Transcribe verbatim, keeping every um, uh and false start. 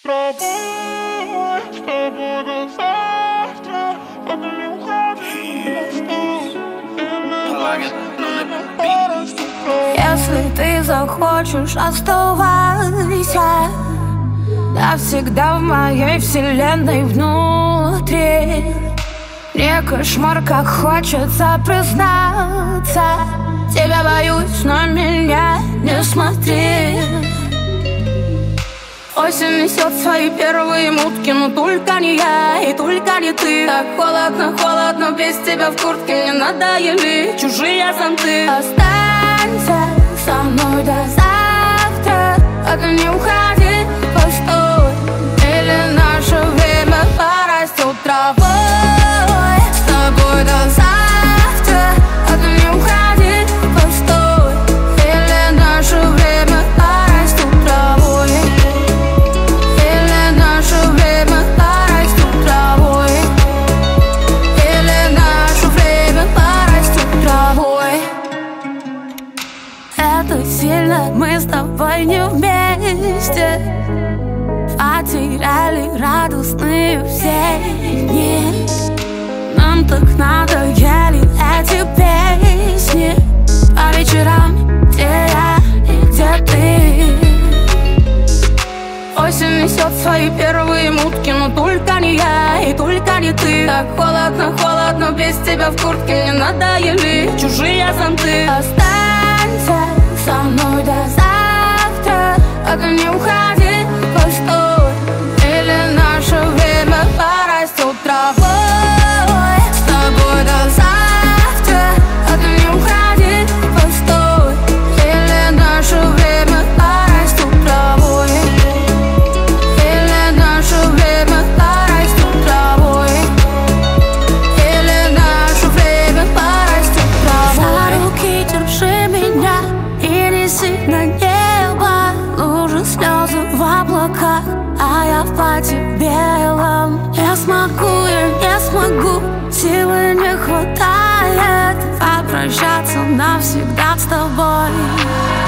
тобой, с тобой до завтра, только не уходи, если ты захочешь, оставайся навсегда в моей вселенной внутри. Мне кошмар, как хочется признаться, тебя боюсь, но меня не смотри. Осень несет свои первые мутки, но только не я и только не ты. Так холодно, холодно, без тебя в куртке. Не надоели чужие зонты. Останься со мной до завтра, только не уходи, постой. Или наше время порастет травой. С тобой до завтра, только не уходи, постой. Или наше время порастет травой. Или наше время порастет травой. Или наше время порастет травой. Это сильно, мы с тобой не вместе. Потеряли радостные все дни. Нам так надоели эти песни по вечерам, где я и где ты. Осень несет свои первые мутки, но только не я и только не ты. Так холодно, холодно, без тебя в куртке. Не надоели чужие зонты. Останься со мной до завтра, только не уходи, постой. Или наше время порастет травой. С тобой до завтра, только не уходи, постой. Или наше время порастет травой. Или наше время порастет травой. Или наше время порастет травой. За руки держи меня и неси на небо. Лужи, слезы в облаках, а я в платье белом. Не смогу, я не смогу, силы не хватает попрощаться навсегда с тобой.